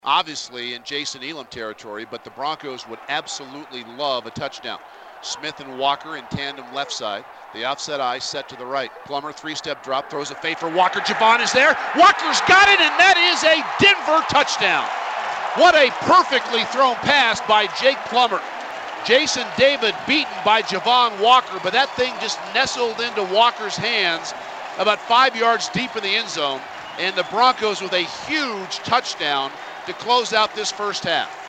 obviously in Jason Elam territory, but the Broncos would absolutely love a touchdown. Smith and Walker in tandem left side. The offset eye set to the right. Plummer three-step drop, throws a fade for Walker. Javon is there. Walker's got it, and that is a Denver touchdown. What a perfectly thrown pass by Jake Plummer. Jason David beaten by Javon Walker, but that thing just nestled into Walker's hands about 5 yards deep in the end zone, and the Broncos with a huge touchdown to close out this first half.